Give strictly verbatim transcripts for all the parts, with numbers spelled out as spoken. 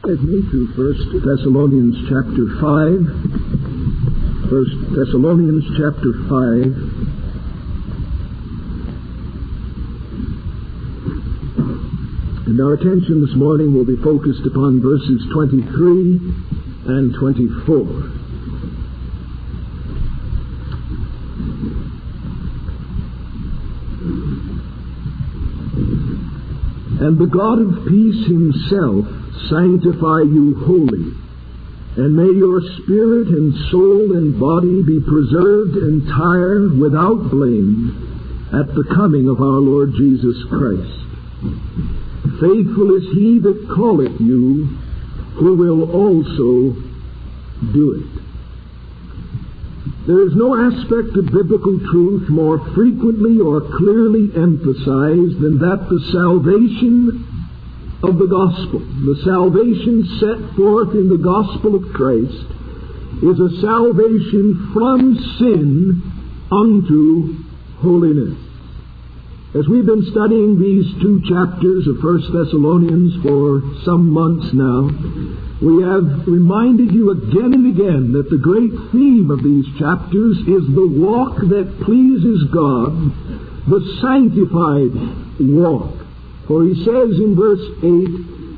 With me to First Thessalonians chapter five. First Thessalonians chapter five. And our attention this morning will be focused upon verses twenty-three and twenty-four. And the God of peace himself sanctify you wholly, and may your spirit and soul and body be preserved entire without blame at the coming of our Lord Jesus Christ. Faithful is he that calleth you, who will also do it. There is no aspect of biblical truth more frequently or clearly emphasized than that the salvation of the gospel, the salvation set forth in the gospel of Christ, is a salvation from sin unto holiness. As we've been studying these two chapters of First Thessalonians for some months now, we have reminded you again and again that the great theme of these chapters is the walk that pleases God, the sanctified walk. For he says in verse eight,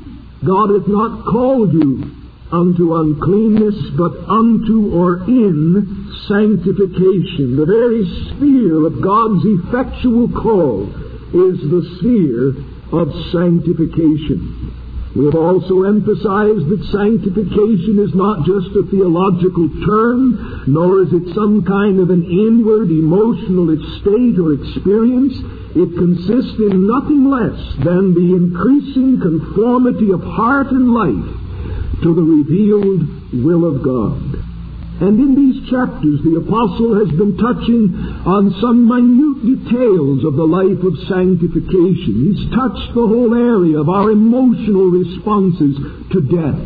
God hath not called you unto uncleanness, but unto or in sanctification. The very sphere of God's effectual call is the sphere of sanctification. We have also emphasized that sanctification is not just a theological term, nor is it some kind of an inward emotional state or experience. It consists in nothing less than the increasing conformity of heart and life to the revealed will of God. And in these chapters, the apostle has been touching on some minute details of the life of sanctification. He's touched the whole area of our emotional responses to death,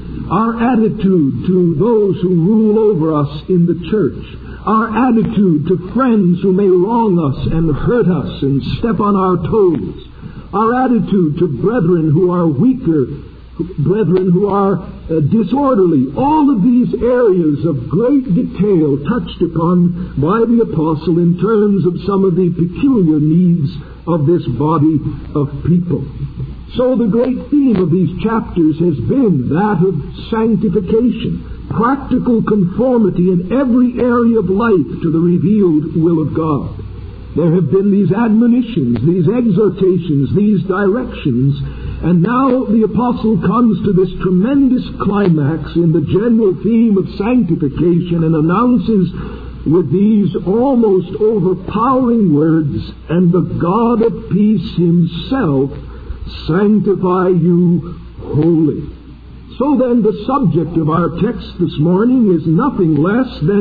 our attitude to those who rule over us in the church, our attitude to friends who may wrong us and hurt us and step on our toes, our attitude to brethren who are weaker, brethren who are uh, disorderly. All of these areas of great detail touched upon by the apostle in terms of some of the peculiar needs of this body of people. So the great theme of these chapters has been that of sanctification, practical conformity in every area of life to the revealed will of God. There have been these admonitions, these exhortations, these directions, and now the apostle comes to this tremendous climax in the general theme of sanctification and announces with these almost overpowering words, and the God of peace himself sanctify you wholly. So then, the subject of our text this morning is nothing less than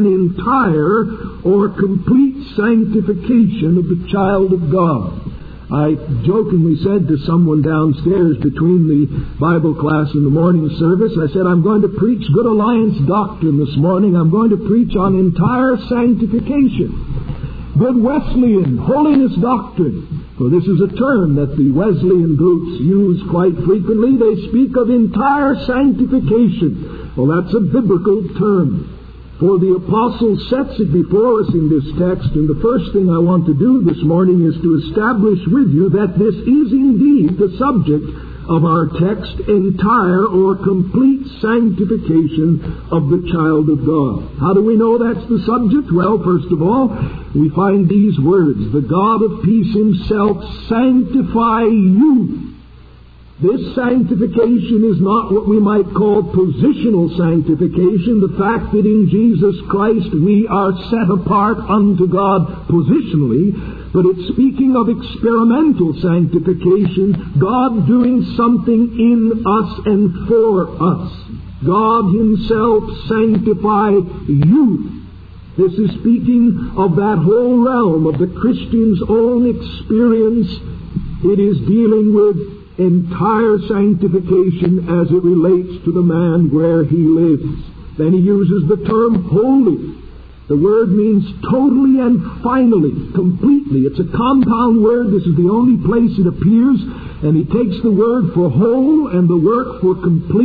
entire or complete sanctification of the child of God. I jokingly said to someone downstairs between the Bible class and the morning service, I said, I'm going to preach Good Alliance doctrine this morning. I'm going to preach on entire sanctification. Good Wesleyan holiness doctrine. For this is a term that the Wesleyan groups use quite frequently. They speak of entire sanctification. Well, that's a biblical term. For the apostle sets it before us in this text, and the first thing I want to do this morning is to establish with you that this is indeed the subject of our text, entire or complete sanctification of the child of God. How do we know that's the subject? Well, first of all, we find these words, the God of peace himself sanctify you. This sanctification is not what we might call positional sanctification, the fact that in Jesus Christ we are set apart unto God positionally, but it's speaking of experimental sanctification, God doing something in us and for us. God himself sanctify you. This is speaking of that whole realm of the Christian's own experience. It is dealing with entire sanctification as it relates to the man where he lives. Then he uses the term holy. The word means totally and finally, completely. It's a compound word. This is the only place it appears. And he takes the word for whole and the work for complete.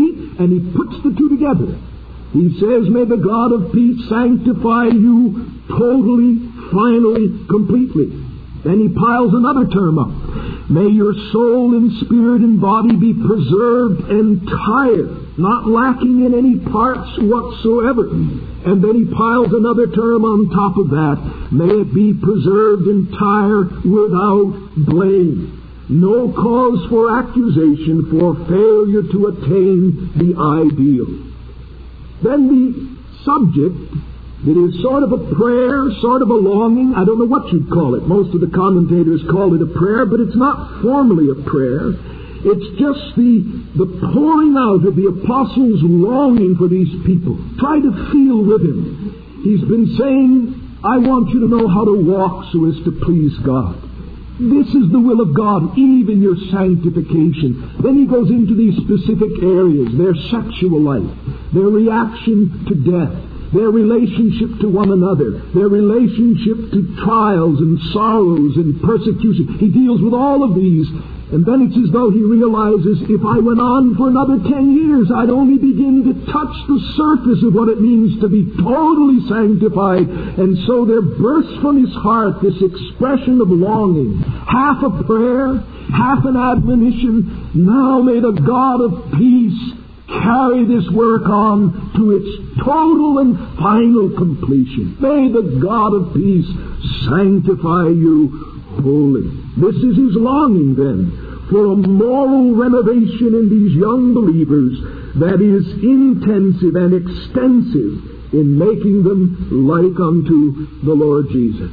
And he puts the two together. He says, may the God of peace sanctify you totally, finally, completely. Then he piles another term up. May your soul and spirit and body be preserved entire, not lacking in any parts whatsoever. And then he piles another term on top of that. May it be preserved entire without blame. No cause for accusation for failure to attain the ideal. Then the subject, it is sort of a prayer, sort of a longing. I don't know what you'd call it. Most of the commentators call it a prayer, but it's not formally a prayer. It's just the, the pouring out of the apostle's longing for these people. Try to feel with him. He's been saying, I want you to know how to walk so as to please God. This is the will of God, even your sanctification. Then he goes into these specific areas, their sexual life, their reaction to death, their relationship to one another, their relationship to trials and sorrows and persecution. He deals with all of these. And then it's as though he realizes, if I went on for another ten years, I'd only begin to touch the surface of what it means to be totally sanctified. And so there bursts from his heart this expression of longing, half a prayer, half an admonition. Now may the God of peace carry this work on to its total and final completion. May the God of peace sanctify you wholly. This is his longing then, for a moral renovation in these young believers that is intensive and extensive in making them like unto the Lord Jesus.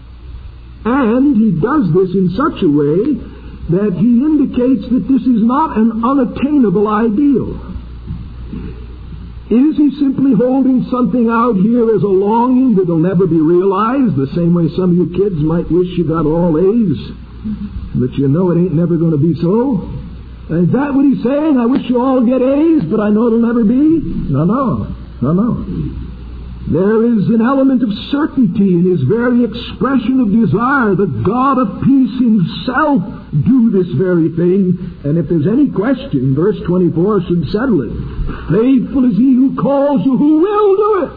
And he does this in such a way that he indicates that this is not an unattainable ideal. Is he simply holding something out here as a longing that will never be realized, the same way some of you kids might wish you got all A's, but you know it ain't never going to be so? Is that what he's saying? I wish you all get A's, but I know it'll never be? No, no, no, no. There is an element of certainty in his very expression of desire that God of peace himself do this very thing. And if there's any question, verse twenty-four should settle it. Faithful is he who calls you, who will do it.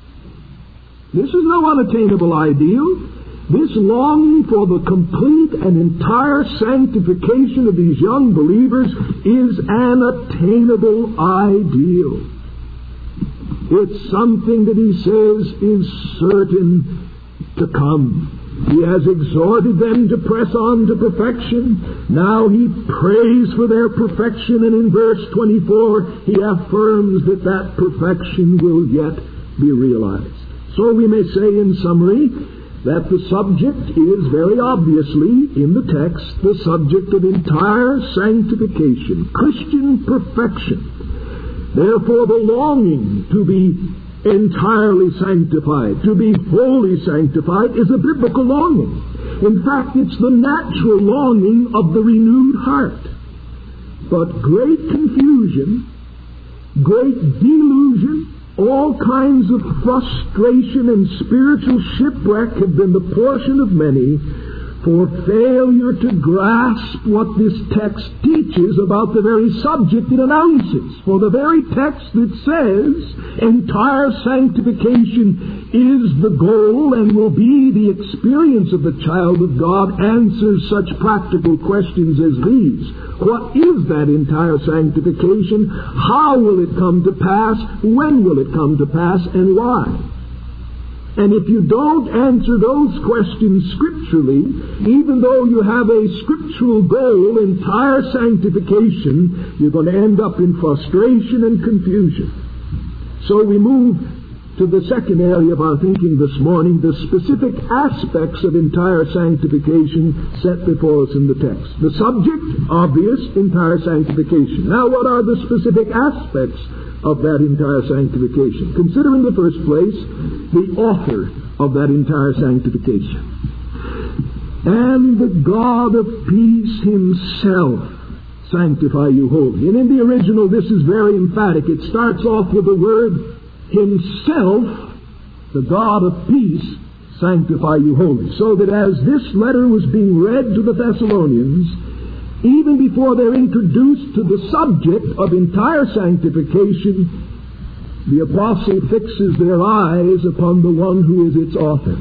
This is no unattainable ideal. This longing for the complete and entire sanctification of these young believers is an attainable ideal. It's something that he says is certain to come. He has exhorted them to press on to perfection. Now he prays for their perfection, and in verse twenty-four he affirms that that perfection will yet be realized. So we may say in summary that the subject is very obviously, in the text, the subject of entire sanctification, Christian perfection. Therefore, the longing to be entirely sanctified, to be wholly sanctified, is a biblical longing. In fact, it's the natural longing of the renewed heart. But great confusion, great delusion, all kinds of frustration and spiritual shipwreck have been the portion of many for failure to grasp what this text teaches about the very subject it announces. For the very text that says entire sanctification is the goal and will be the experience of the child of God answers such practical questions as these. What is that entire sanctification? How will it come to pass? When will it come to pass? And why? And if you don't answer those questions scripturally, even though you have a scriptural goal, entire sanctification, you're going to end up in frustration and confusion. So we move to the second area of our thinking this morning, the specific aspects of entire sanctification set before us in the text. The subject, obvious, entire sanctification. Now what are the specific aspects of that entire sanctification? Consider in the first place the author of that entire sanctification. And the God of peace himself sanctify you wholly. And in the original this is very emphatic. It starts off with the word himself, the God of peace sanctify you wholly. So that as this letter was being read to the Thessalonians, even before they're introduced to the subject of entire sanctification, the apostle fixes their eyes upon the one who is its author.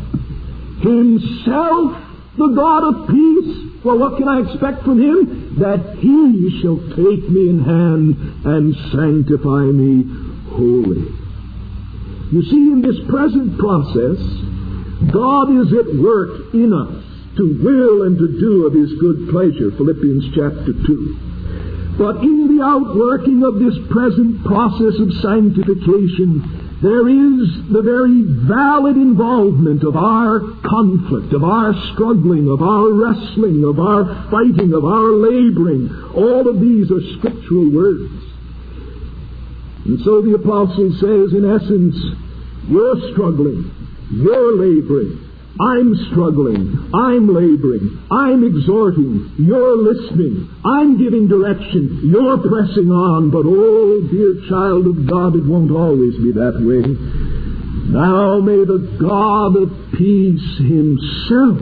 Himself, the God of peace. Well, what can I expect from Him? That He shall take me in hand and sanctify me wholly. You see, in this present process, God is at work in us to will and to do of His good pleasure, Philippians chapter two. But in the outworking of this present process of sanctification, there is the very valid involvement of our conflict, of our struggling, of our wrestling, of our fighting, of our laboring. All of these are scriptural words. And so the apostle says, in essence, you're struggling, you're laboring, I'm struggling, I'm laboring, I'm exhorting, you're listening, I'm giving direction, you're pressing on, but oh, dear child of God, it won't always be that way. Now may the God of peace Himself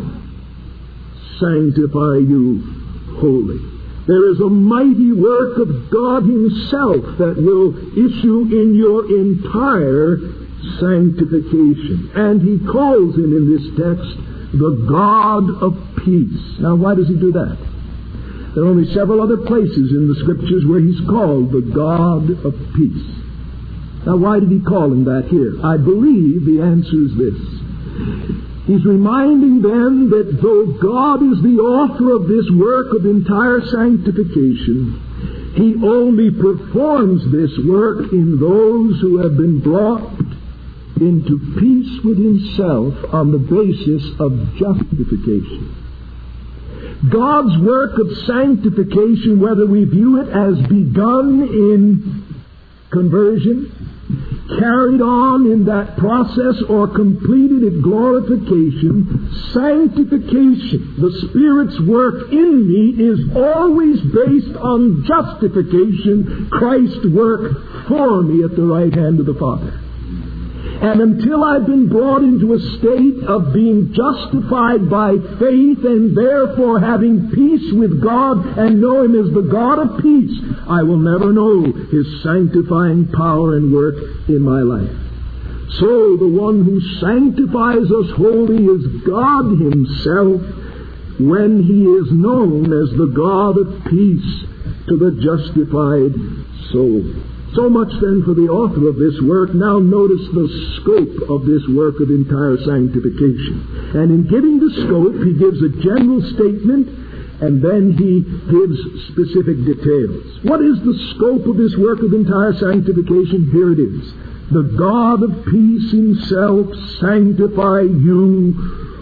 sanctify you wholly. There is a mighty work of God Himself that will issue in your entire sanctification. And He calls Him in this text the God of peace. Now, why does He do that? There are only several other places in the Scriptures where He's called the God of peace. Now, why did He call Him that here? I believe the answer is this. He's reminding them that though God is the author of this work of entire sanctification, He only performs this work in those who have been brought into peace with Himself on the basis of justification. God's work of sanctification, whether we view it as begun in conversion, carried on in that process, or completed at glorification, sanctification, the Spirit's work in me, is always based on justification, Christ's work for me at the right hand of the Father. And until I've been brought into a state of being justified by faith and therefore having peace with God and know Him as the God of peace, I will never know His sanctifying power and work in my life. So the one who sanctifies us wholly is God Himself when He is known as the God of peace to the justified soul. So much then for the author of this work. Now notice the scope of this work of entire sanctification. And in giving the scope, he gives a general statement, and then he gives specific details. What is the scope of this work of entire sanctification? Here it is. The God of peace Himself sanctify you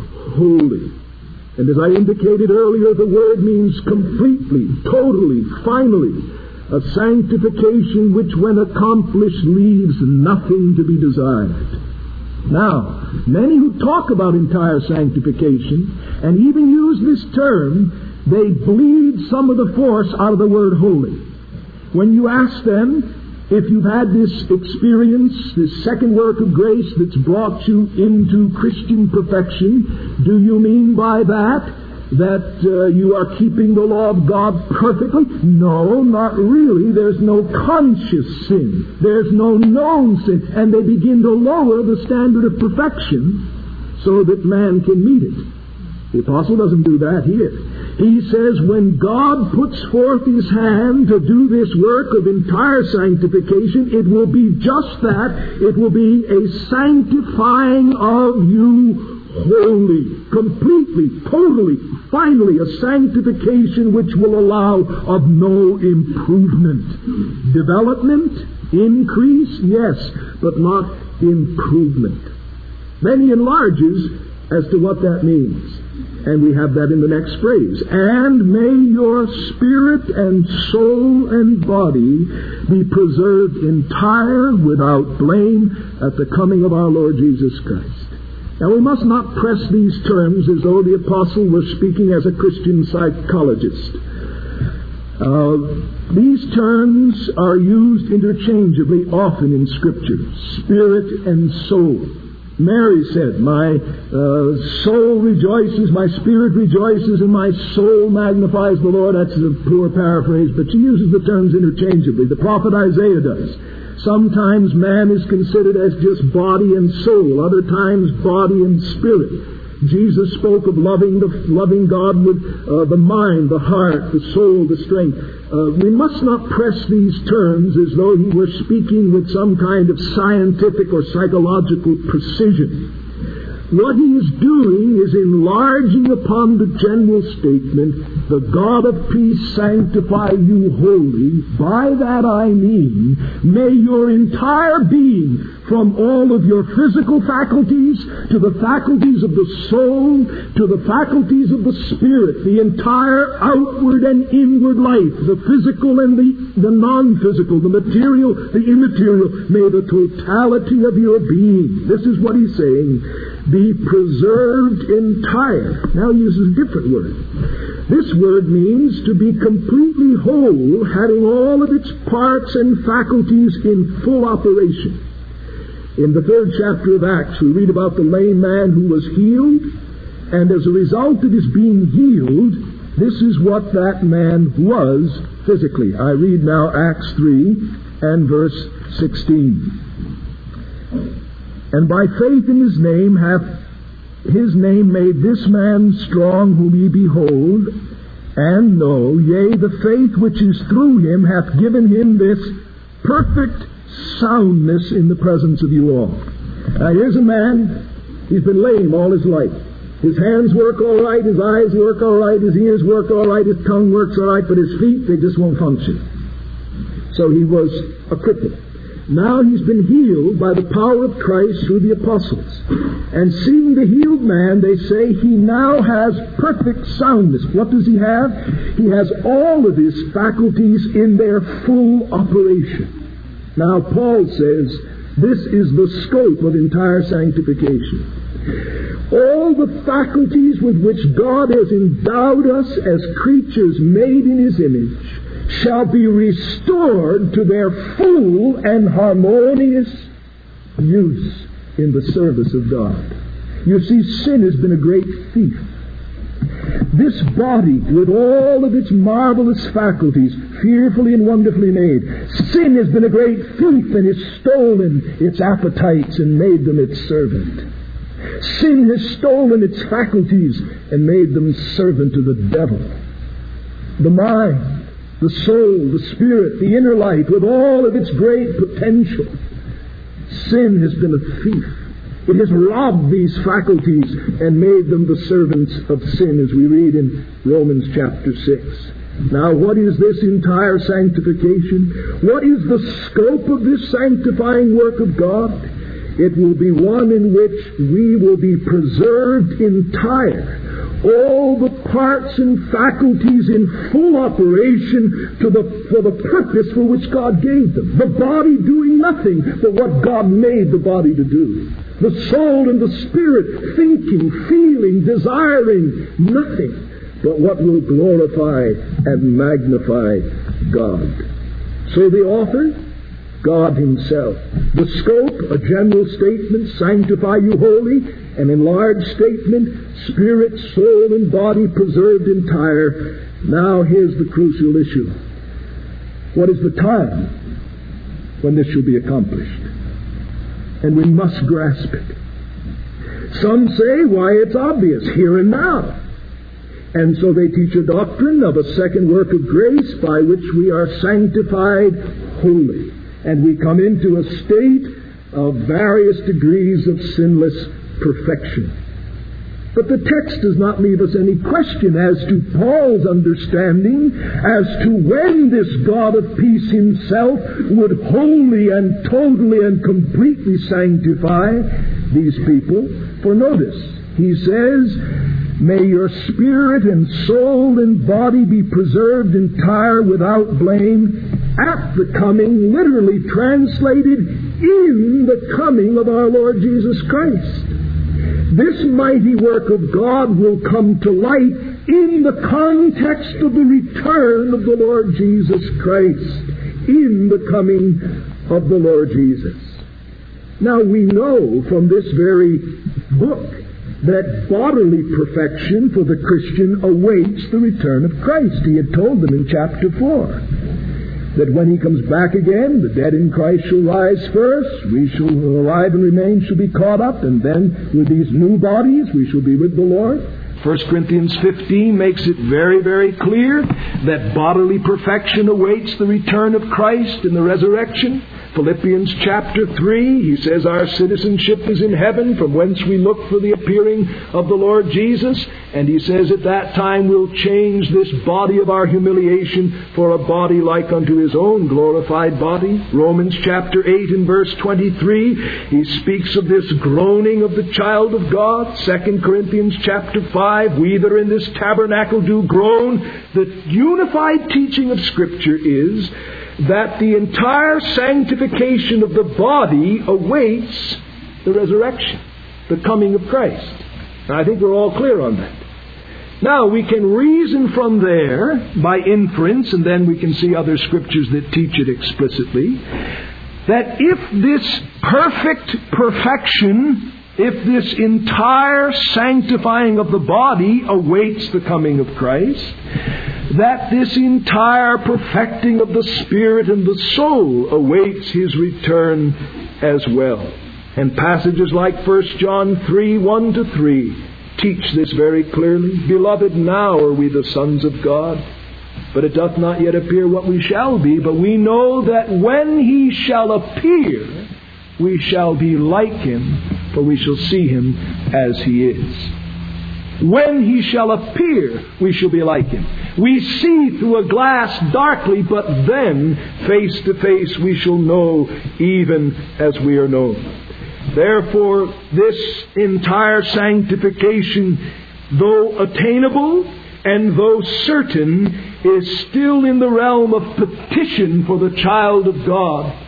wholly. And as I indicated earlier, the word means completely, totally, finally. A sanctification which, when accomplished, leaves nothing to be desired. Now, many who talk about entire sanctification, and even use this term, they bleed some of the force out of the word holy. When you ask them, if you've had this experience, this second work of grace that's brought you into Christian perfection, do you mean by that that uh, you are keeping the law of God perfectly? No, not really. There's no conscious sin. There's no known sin. And they begin to lower the standard of perfection so that man can meet it. The apostle doesn't do that here. He says when God puts forth His hand to do this work of entire sanctification, it will be just that. It will be a sanctifying of you wholly, completely, totally, finally, a sanctification which will allow of no improvement. Development, increase, yes, but not improvement. Then he enlarges as to what that means. And we have that in the next phrase. And may your spirit and soul and body be preserved entire, without blame, at the coming of our Lord Jesus Christ. Now, we must not press these terms as though the apostle was speaking as a Christian psychologist. Uh, these terms are used interchangeably often in Scripture. Spirit and soul. Mary said, my uh, soul rejoices, my spirit rejoices, and my soul magnifies the Lord. That's a poor paraphrase, but she uses the terms interchangeably. The prophet Isaiah does. Sometimes man is considered as just body and soul, other times body and spirit. Jesus spoke of loving the loving God with uh, the mind, the heart, the soul, the strength. Uh, we must not press these terms as though he were speaking with some kind of scientific or psychological precision. What he is doing is enlarging upon the general statement, the God of peace sanctify you wholly. By that I mean, may your entire being, from all of your physical faculties to the faculties of the soul to the faculties of the spirit, the entire outward and inward life, the physical and the, the non-physical, the material, the immaterial, may the totality of your being, this is what he's saying, be preserved entire. Now he uses a different word. This word means to be completely whole, having all of its parts and faculties in full operation. In the third chapter of Acts, we read about the lame man who was healed, and as a result of his being healed, this is what that man was physically. I read now Acts three and verse sixteen. And by faith in his name hath his name made this man strong whom ye behold, and know, yea, the faith which is through him hath given him this perfect soundness in the presence of you all. Now here's a man, he's been lame all his life. His hands work all right, his eyes work all right, his ears work all right, his tongue works all right, but his feet, they just won't function. So he was a cripple. Now he's been healed by the power of Christ through the apostles. And seeing the healed man, they say he now has perfect soundness. What does he have? He has all of his faculties in their full operation. Now Paul says this is the scope of entire sanctification. All the faculties with which God has endowed us as creatures made in his image shall be restored to their full and harmonious use in the service of God. You see, sin has been a great thief. This body, with all of its marvelous faculties, fearfully and wonderfully made, sin has been a great thief and has stolen its appetites and made them its servant. Sin has stolen its faculties and made them servant to the devil. The mind, the soul, the spirit, the inner life, with all of its great potential. Sin has been a thief. It has robbed these faculties and made them the servants of sin, as we read in Romans chapter six. Now, what is this entire sanctification? What is the scope of this sanctifying work of God? It will be one in which we will be preserved entire. All the parts and faculties in full operation to the, for the purpose for which God gave them. The body doing nothing but what God made the body to do. The soul and the spirit thinking, feeling, desiring nothing but what will glorify and magnify God. So the author, God himself. The scope, a general statement, sanctify you wholly. An enlarged statement, spirit, soul, and body preserved entire. Now here's the crucial issue. What is the time when this shall be accomplished? And we must grasp it. Some say, why, it's obvious, here and now. And so they teach a doctrine of a second work of grace by which we are sanctified wholly. And we come into a state of various degrees of sinless perfection. But the text does not leave us any question as to Paul's understanding as to when this God of peace himself would wholly and totally and completely sanctify these people. For notice, he says, may your spirit and soul and body be preserved entire without blame at the coming, literally translated, in the coming of our Lord Jesus Christ. This mighty work of God will come to light in the context of the return of the Lord Jesus Christ, in the coming of the Lord Jesus. Now we know from this very book that bodily perfection for the Christian awaits the return of Christ. He had told them in chapter four that when He comes back again, the dead in Christ shall rise first, we shall alive and remain shall be caught up, and then with these new bodies we shall be with the Lord. First Corinthians fifteen makes it very, very clear that bodily perfection awaits the return of Christ in the resurrection. Philippians chapter three, he says our citizenship is in heaven, from whence we look for the appearing of the Lord Jesus. And he says at that time we'll change this body of our humiliation for a body like unto His own glorified body. Romans chapter eight and verse twenty-three, he speaks of this groaning of the child of God. Second Corinthians chapter five, we that are in this tabernacle do groan. The unified teaching of Scripture is that the entire sanctification of the body awaits the resurrection, the coming of Christ. And I think we're all clear on that. Now, we can reason from there by inference, and then we can see other scriptures that teach it explicitly, that if this perfect perfection, if this entire sanctifying of the body awaits the coming of Christ, that this entire perfecting of the spirit and the soul awaits His return as well. And passages like First John three, one to three teach this very clearly. Beloved, now are we the sons of God, but it doth not yet appear what we shall be. But we know that when He shall appear, we shall be like Him, for we shall see Him as He is. When He shall appear, we shall be like Him. We see through a glass darkly, but then, face to face, we shall know even as we are known. Therefore, this entire sanctification, though attainable and though certain, is still in the realm of petition for the child of God,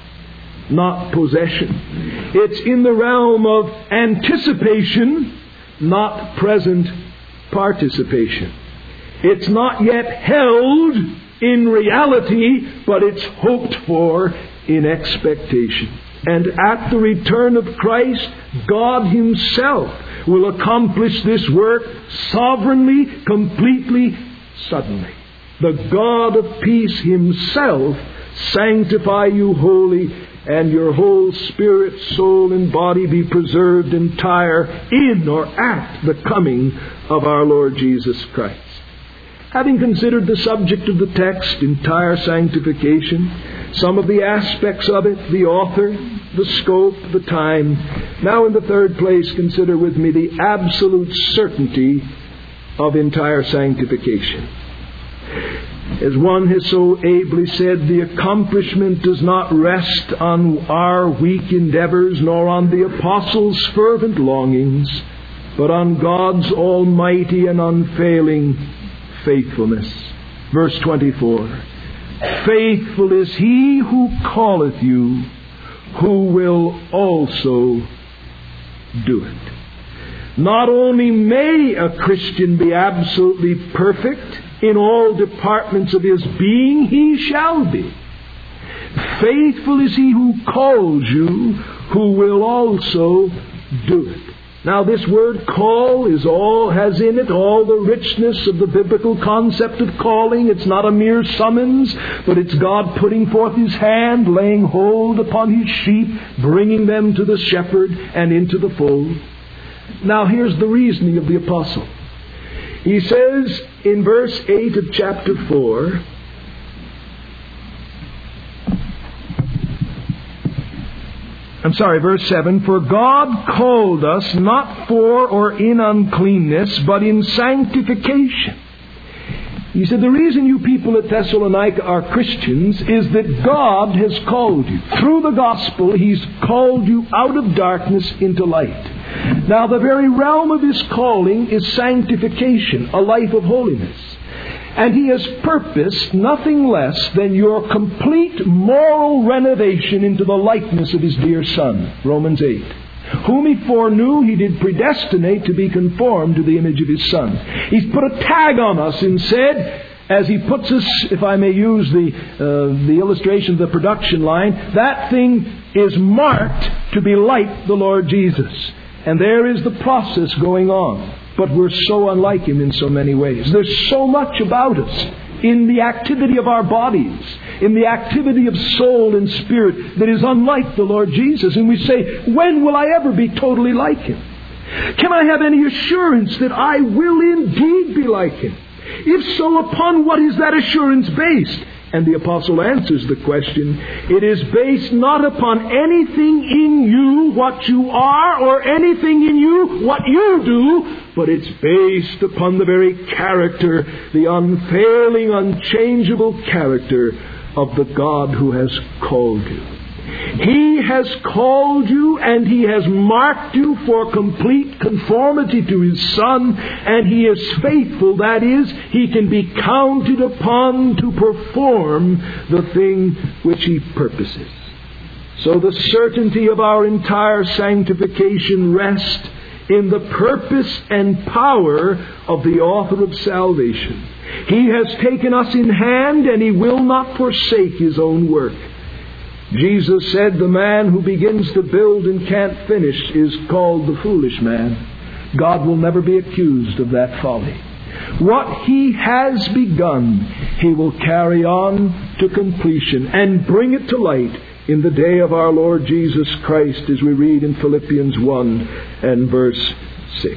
not possession. It's in the realm of anticipation, not present participation. It's not yet held in reality, but it's hoped for in expectation. And at the return of Christ, God Himself will accomplish this work sovereignly, completely, suddenly. The God of peace Himself sanctify you wholly, and your whole spirit, soul, and body be preserved entire in or at the coming of our Lord Jesus Christ. Having considered the subject of the text, entire sanctification, some of the aspects of it, the author, the scope, the time, now in the third place, consider with me the absolute certainty of entire sanctification. As one has so ably said, the accomplishment does not rest on our weak endeavors, nor on the apostles' fervent longings, but on God's almighty and unfailing faithfulness. Verse twenty-four, faithful is He who calleth you, who will also do it. Not only may a Christian be absolutely perfect in all departments of his being, he shall be. Faithful is He who calls you, who will also do it. Now, this word call is all, has in it all the richness of the biblical concept of calling. It's not a mere summons, but it's God putting forth His hand, laying hold upon His sheep, bringing them to the shepherd and into the fold. Now, here's the reasoning of the apostle. He says in verse eight of chapter four, I'm sorry, verse seven, for God called us not for or in uncleanness, but in sanctification. He said, the reason you people at Thessalonica are Christians is that God has called you. Through the gospel, He's called you out of darkness into light. Now, the very realm of His calling is sanctification, a life of holiness. And He has purposed nothing less than your complete moral renovation into the likeness of His dear Son, Romans eight. Whom He foreknew, He did predestinate to be conformed to the image of His Son. He's put a tag on us and said, as He puts us, if I may use the, uh, the illustration of the production line, that thing is marked to be like the Lord Jesus. And there is the process going on. But we're so unlike Him in so many ways. There's so much about us in the activity of our bodies, in the activity of soul and spirit, that is unlike the Lord Jesus. And we say, when will I ever be totally like Him? Can I have any assurance that I will indeed be like Him? If so, upon what is that assurance based? And the Apostle answers the question. It is based not upon anything in you, what you are, or anything in you, what you do, but it's based upon the very character, the unfailing, unchangeable character of the God who has called you. He has called you and He has marked you for complete conformity to His Son, and He is faithful. That is, He can be counted upon to perform the thing which He purposes. So the certainty of our entire sanctification rests in the purpose and power of the author of salvation. He has taken us in hand, and He will not forsake His own work. Jesus said the man who begins to build and can't finish is called the foolish man. God will never be accused of that folly. What He has begun, He will carry on to completion and bring it to light in the day of our Lord Jesus Christ, as we read in Philippians one and verse six.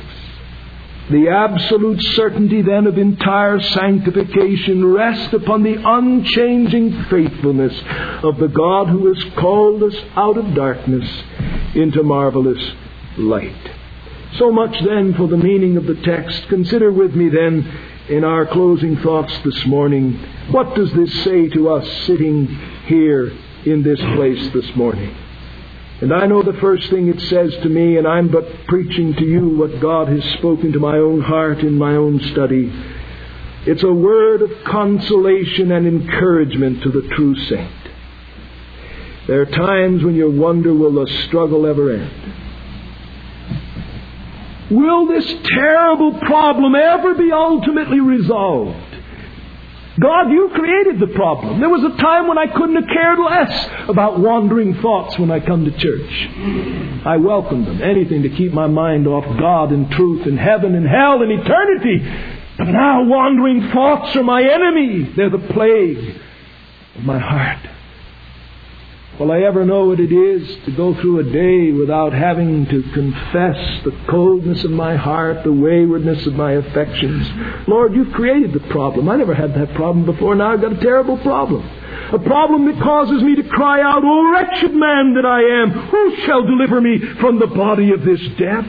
The absolute certainty then of entire sanctification rests upon the unchanging faithfulness of the God who has called us out of darkness into marvelous light. So much then for the meaning of the text. Consider with me then in our closing thoughts this morning, what does this say to us sitting here in this place this morning? And I know the first thing it says to me, and I'm but preaching to you what God has spoken to my own heart in my own study. It's a word of consolation and encouragement to the true saint. There are times when you wonder, will the struggle ever end? Will this terrible problem ever be ultimately resolved? God, You created the problem. There was a time when I couldn't have cared less about wandering thoughts when I come to church. I welcomed them. Anything to keep my mind off God and truth and heaven and hell and eternity. But now wandering thoughts are my enemy. They're the plague of my heart. Will I ever know what it is to go through a day without having to confess the coldness of my heart, the waywardness of my affections? Lord, You've created the problem. I never had that problem before. Now I've got a terrible problem. A problem that causes me to cry out, "O wretched man that I am, who shall deliver me from the body of this death?"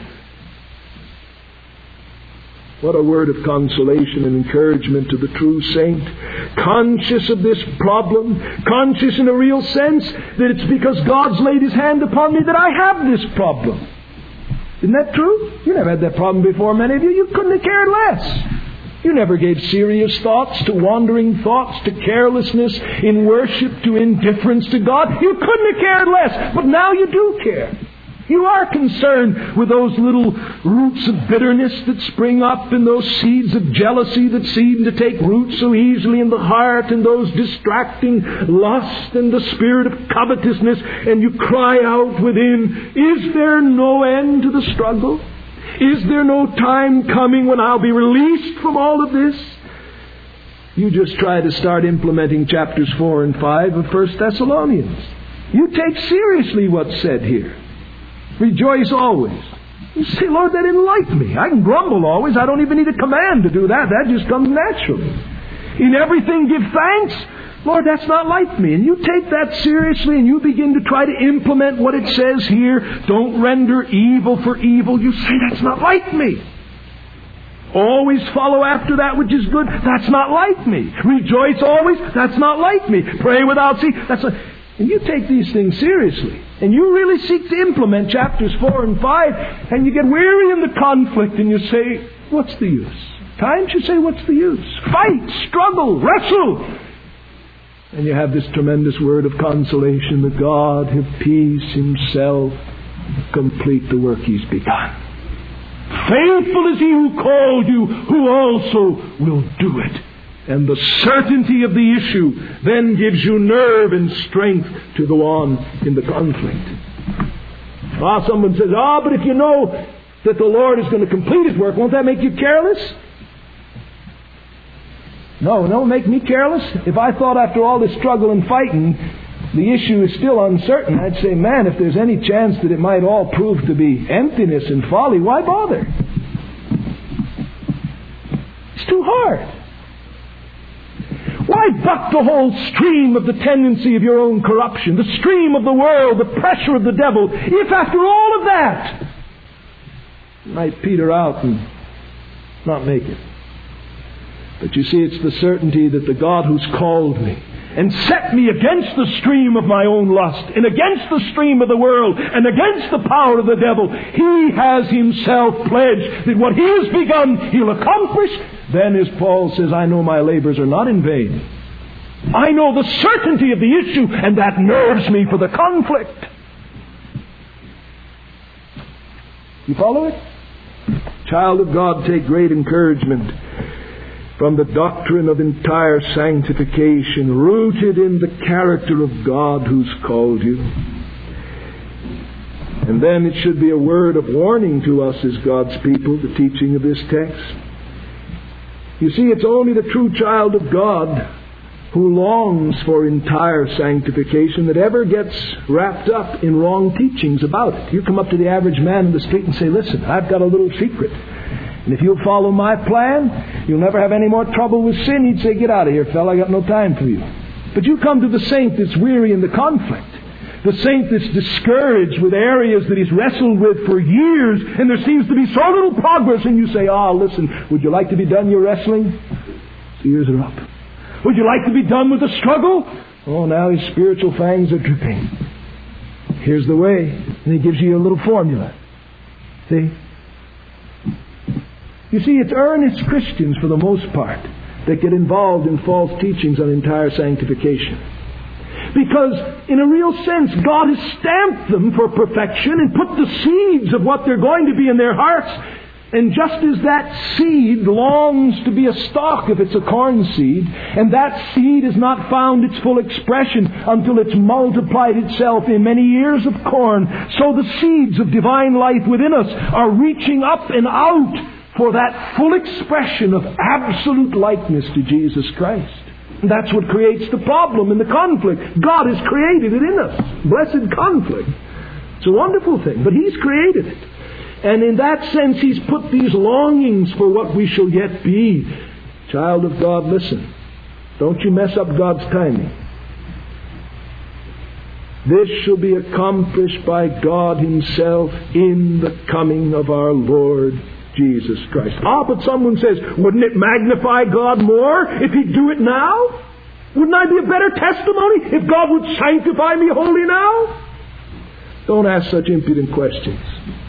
What a word of consolation and encouragement to the true saint. Conscious of this problem, conscious in a real sense that it's because God's laid His hand upon me that I have this problem. Isn't that true? You never had that problem before, many of you. You couldn't have cared less. You never gave serious thoughts to wandering thoughts, to carelessness in worship, to indifference to God. You couldn't have cared less, but now you do care. You are concerned with those little roots of bitterness that spring up, and those seeds of jealousy that seem to take root so easily in the heart, and those distracting lust and the spirit of covetousness, and you cry out within, "Is there no end to the struggle? Is there no time coming when I'll be released from all of this?" You just try to start implementing chapters four and five of First Thessalonians. You take seriously what's said here. Rejoice always. You say, "Lord, that didn't like me. I can grumble always. I don't even need a command to do that. That just comes naturally. In everything give thanks." Lord, that's not like me. And you take that seriously and you begin to try to implement what it says here. Don't render evil for evil. You say, "That's not like me." Always follow after that which is good. That's not like me. Rejoice always. That's not like me. Pray without ceasing. That's not... And you take these things seriously. And you really seek to implement chapters four and five. And you get weary in the conflict and you say, "What's the use?" Times you say, "What's the use?" Fight, struggle, wrestle. And you have this tremendous word of consolation. The God of peace Himself complete the work He's begun. Faithful is He who called you, who also will do it. And the certainty of the issue then gives you nerve and strength to go on in the conflict. Ah, someone says, ah, but if you know that the Lord is going to complete His work, won't that make you careless? No, no, make me careless. If I thought after all this struggle and fighting, the issue is still uncertain, I'd say, man, if there's any chance that it might all prove to be emptiness and folly, why bother? It's too hard. Why buck the whole stream of the tendency of your own corruption, the stream of the world, the pressure of the devil, if after all of that you might peter out and not make it? But you see, it's the certainty that the God who's called me and set me against the stream of my own lust and against the stream of the world and against the power of the devil, He has Himself pledged that what He has begun, He'll accomplish. Then, as Paul says, I know my labors are not in vain. I know the certainty of the issue, and that nerves me for the conflict. You follow it? Child of God, take great encouragement from the doctrine of entire sanctification, rooted in the character of God who's called you. And then it should be a word of warning to us as God's people, the teaching of this text. You see, it's only the true child of God who longs for entire sanctification that ever gets wrapped up in wrong teachings about it. You come up to the average man in the street and say, listen, I've got a little secret. And if you'll follow my plan, you'll never have any more trouble with sin. He'd say, get out of here, fella, I got no time for you. But you come to the saint that's weary in the conflict, the saint that's discouraged with areas that he's wrestled with for years, and there seems to be so little progress, and you say, ah, oh, listen, would you like to be done your wrestling? His ears are up. Would you like to be done with the struggle? Oh, now his spiritual fangs are dripping. Here's the way. And he gives you a little formula. See? You see, it's earnest Christians, for the most part, that get involved in false teachings on entire sanctification. Because, in a real sense, God has stamped them for perfection and put the seeds of what they're going to be in their hearts. And just as that seed longs to be a stalk if it's a corn seed, and that seed has not found its full expression until it's multiplied itself in many ears of corn, so the seeds of divine life within us are reaching up and out for that full expression of absolute likeness to Jesus Christ. And that's what creates the problem and the conflict. God has created it in us. Blessed conflict. It's a wonderful thing, but He's created it. And in that sense, He's put these longings for what we shall yet be. Child of God, listen. Don't you mess up God's timing. This shall be accomplished by God Himself in the coming of our Lord Jesus Christ. Ah, but someone says, wouldn't it magnify God more if He'd do it now? Wouldn't I be a better testimony if God would sanctify me wholly now? Don't ask such impudent questions.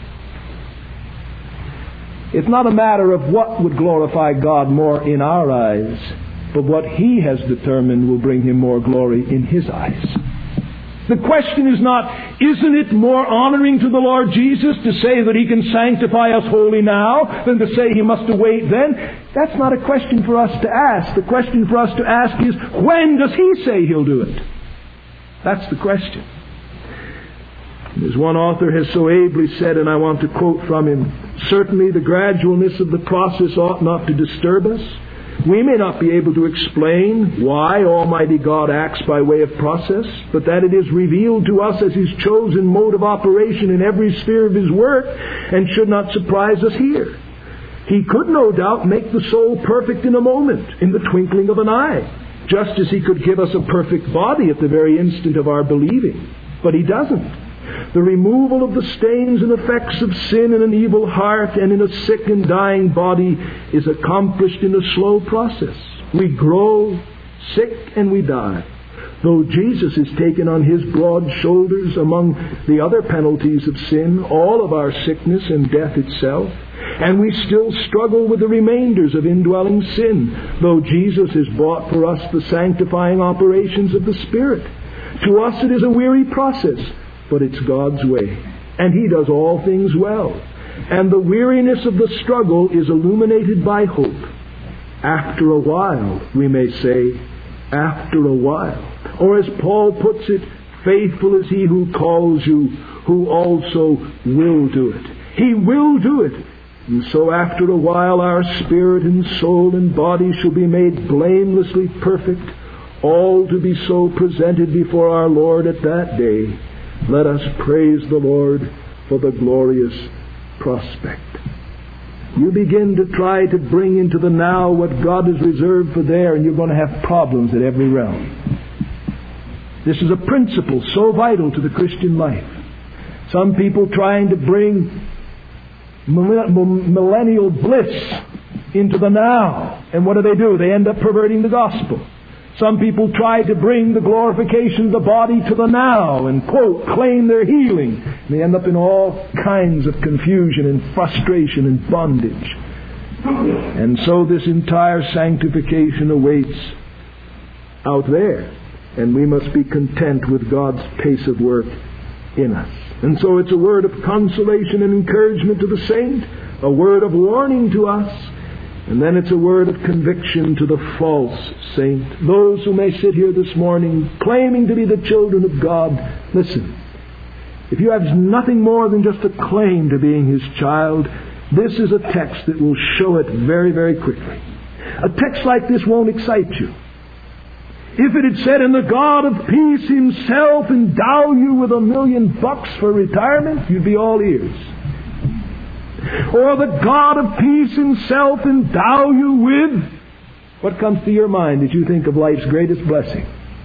It's not a matter of what would glorify God more in our eyes, but what He has determined will bring Him more glory in His eyes. The question is not, isn't it more honoring to the Lord Jesus to say that He can sanctify us wholly now than to say He must await then? That's not a question for us to ask. The question for us to ask is, when does He say He'll do it? That's the question. As one author has so ably said, and I want to quote from him, certainly the gradualness of the process ought not to disturb us. We may not be able to explain why Almighty God acts by way of process, but that it is revealed to us as His chosen mode of operation in every sphere of His work, and should not surprise us here. He could no doubt make the soul perfect in a moment, in the twinkling of an eye, just as He could give us a perfect body at the very instant of our believing. But He doesn't. The removal of the stains and effects of sin in an evil heart and in a sick and dying body is accomplished in a slow process. We grow sick and we die. Though Jesus has taken on His broad shoulders, among the other penalties of sin, all of our sickness and death itself, and we still struggle with the remainders of indwelling sin, though Jesus has bought for us the sanctifying operations of the Spirit. To us it is a weary process, but it's God's way. And He does all things well. And the weariness of the struggle is illuminated by hope. After a while, we may say, after a while. Or as Paul puts it, faithful is he who calls you, who also will do it. He will do it. And so after a while our spirit and soul and body shall be made blamelessly perfect, all to be so presented before our Lord at that day. Let us praise the Lord for the glorious prospect. You begin to try to bring into the now what God has reserved for there, and you're going to have problems at every realm. This is a principle so vital to the Christian life. Some people trying to bring millennial bliss into the now. And what do they do? They end up perverting the gospel. Some people try to bring the glorification of the body to the now and, quote, claim their healing. And they end up in all kinds of confusion and frustration and bondage. And so this entire sanctification awaits out there. And we must be content with God's pace of work in us. And so it's a word of consolation and encouragement to the saint, a word of warning to us, and then it's a word of conviction to the false saint. Those who may sit here this morning claiming to be the children of God, listen, if you have nothing more than just a claim to being His child, this is a text that will show it very, very quickly. A text like this won't excite you. If it had said, and the God of peace Himself endow you with a million bucks for retirement, you'd be all ears. Or the God of peace Himself endow you with, what comes to your mind as you think of life's greatest blessing?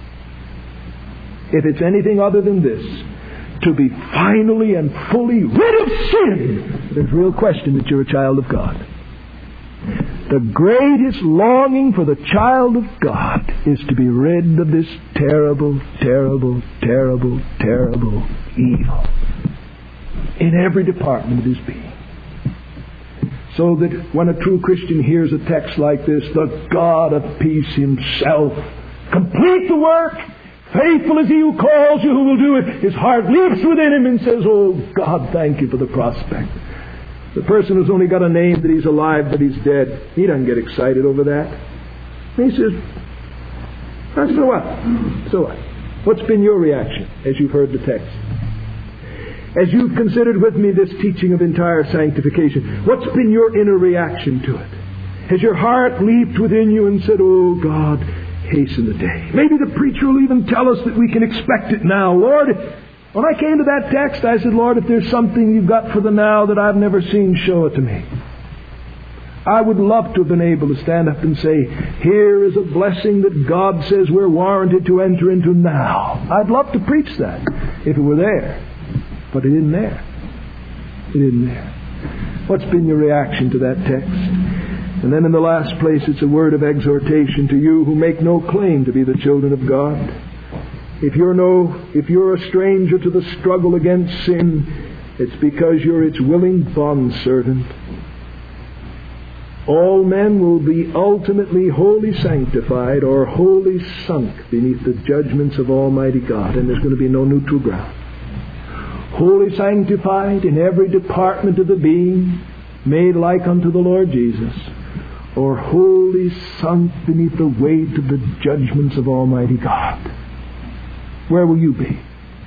If it's anything other than this, to be finally and fully rid of sin, there's real question that you're a child of God. The greatest longing for the child of God is to be rid of this terrible, terrible, terrible, terrible evil in every department of his being. So that when a true Christian hears a text like this, the God of peace Himself, complete the work, faithful is He who calls you, who will do it, his heart leaps within him and says, oh God, thank you for the prospect. The person who's only got a name that he's alive but he's dead, he doesn't get excited over that. He says, oh, so what? So what? What's been your reaction as you've heard the text? As you've considered with me this teaching of entire sanctification, what's been your inner reaction to it? Has your heart leaped within you and said, oh God, hasten the day? Maybe the preacher will even tell us that we can expect it now. Lord, when I came to that text, I said, Lord, if there's something you've got for the now that I've never seen, show it to me. I would love to have been able to stand up and say, here is a blessing that God says we're warranted to enter into now. I'd love to preach that if it were there. But it isn't there. It isn't there. What's been your reaction to that text? And then in the last place, it's a word of exhortation to you who make no claim to be the children of God. If you're no, if you're a stranger to the struggle against sin, it's because you're its willing bondservant. All men will be ultimately wholly sanctified or wholly sunk beneath the judgments of Almighty God, and there's going to be no neutral ground. Wholly sanctified in every department of the being, made like unto the Lord Jesus, or wholly sunk beneath the weight of the judgments of Almighty God. Where will you be?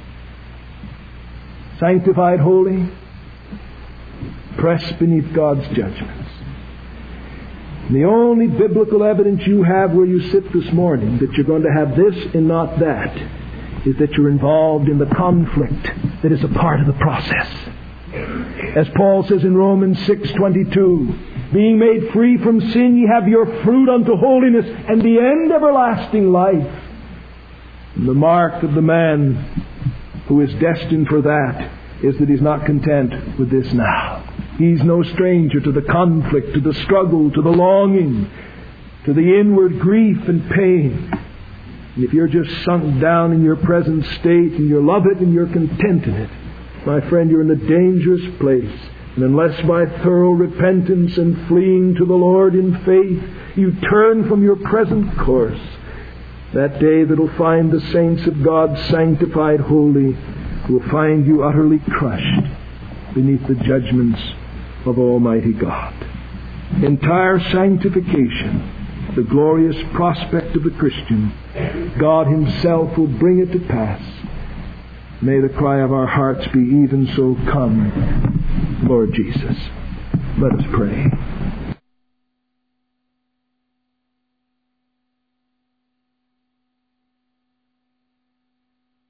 Sanctified wholly, pressed beneath God's judgments. And the only biblical evidence you have where you sit this morning that you're going to have this and not that is that you're involved in the conflict that is a part of the process. As Paul says in Romans six twenty-two, being made free from sin, ye have your fruit unto holiness, and the end everlasting life. And the mark of the man who is destined for that is that he's not content with this now. He's no stranger to the conflict, to the struggle, to the longing, to the inward grief and pain. And if you're just sunk down in your present state and you love it and you're content in it, my friend, you're in a dangerous place. And unless by thorough repentance and fleeing to the Lord in faith, you turn from your present course, that day that'll find the saints of God sanctified wholly will find you utterly crushed beneath the judgments of Almighty God. Entire sanctification the glorious prospect of the Christian. God Himself will bring it to pass. May the cry of our hearts be even so, come, Lord Jesus. Let us pray.